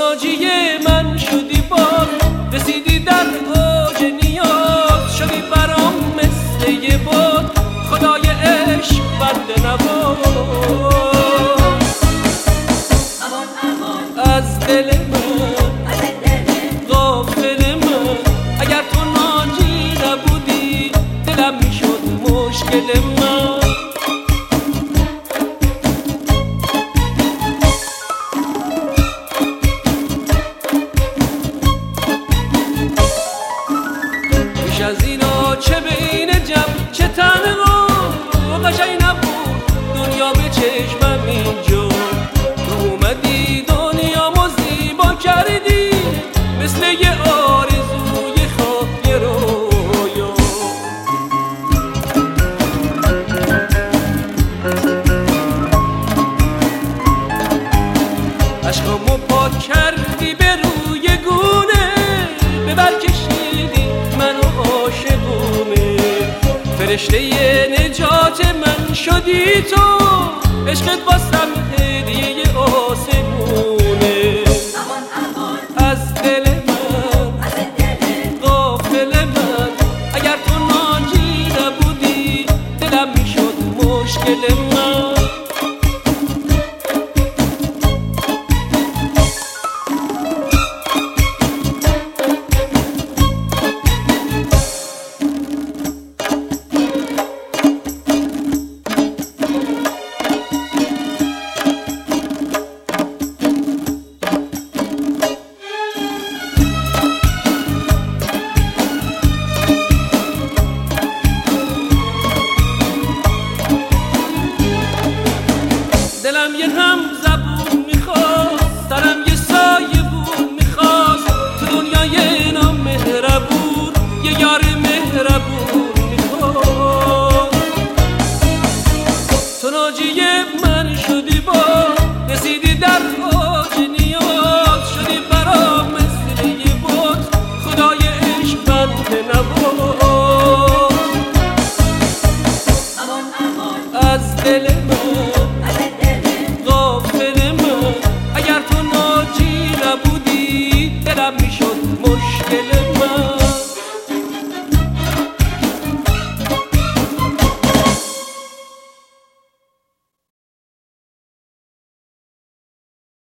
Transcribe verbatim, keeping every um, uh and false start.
ناجی من شدی باز، رسیدی در اوج نیاز، شدی برام مثل یه باد، خدای عشق بنده نواز. از دل من غافل من، اگر تو ناجی نبودی دلم میشد مشکل من. بیش از اینا چه بین جمع چه تنها، قشنگ نبود دنیا به چشمم اینجا. تو اومدی دنیامو زیبا کردی، مثل یه آرزوی خواب یه رویا. عشقامو پاک کردی به روی گونه، ببر کشیدی منو عاشقونه. فرشته نجات من شدی تو، عشقت واسم هدیه آسمون.